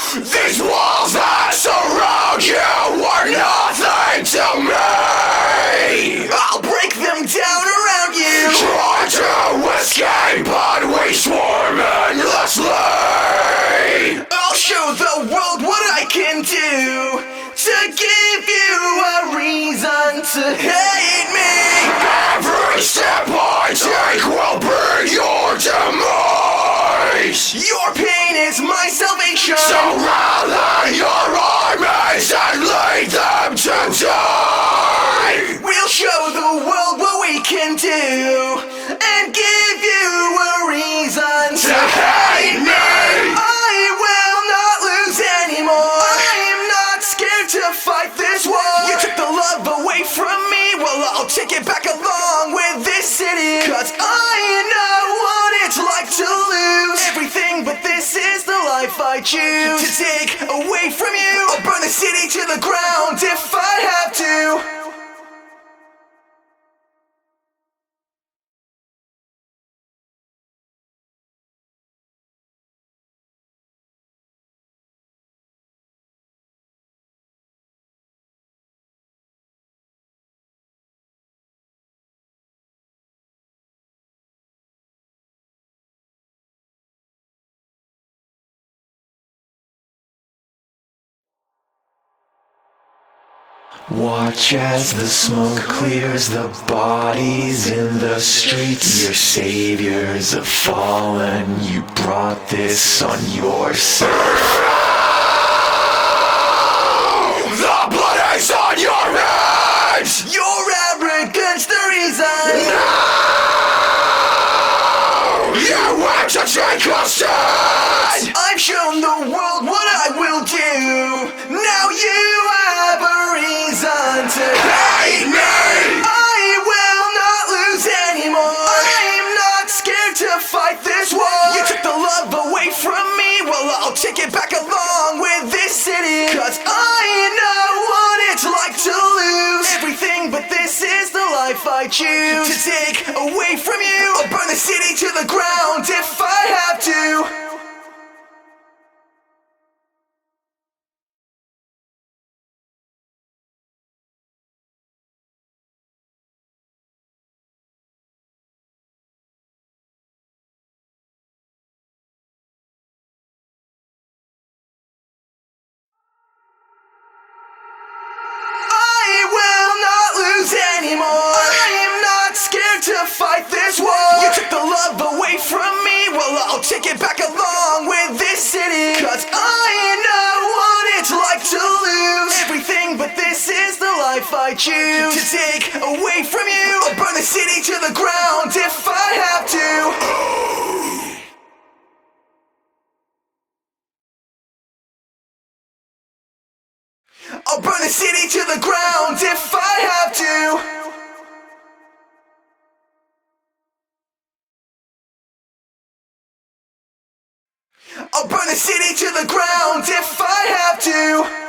These walls that surround you are nothing to me. I'll break them down around you. Try to escape, but we swarm endlessly. I'll show the world what I can do to give you a reason to hate me. Every step I take will bring your demise. Your pain is my salvation. So rally your armies and lead them to die. We'll show the world what we can do and give you a reason to hate me. I will not lose anymore. I'm not scared to fight this war. You took the love away from me, well I'll take it back along with this city. Cause I know what it's like to lose everything, but this is the life I choose to take away from you. I'll burn the city to the ground if I have to. Watch as the smoke clears the bodies in the streets. Your saviors have fallen, you brought this on yourself. The blood is on your hands. Your arrogance the reason. No! You want to take a stand. I've shown the world what I will do. Now you have a reason to hate me. I will not lose anymore. I'm not scared to fight this war. You took the love away from me, well I'll take it back along with this city. Cause I know what it's like to lose everything, but this is the life I choose to take away from you. I'll burn the city to the ground if I have to. Anymore. I'm not scared to fight this war. You took the love away from me, well I'll take it back along with this city. Cause I know what it's like to lose everything, but this is the life I choose to take away from you. I'll burn the city to the ground if I have to. I'll burn the city to the ground if I have to. I'll burn the city to the ground if I have to.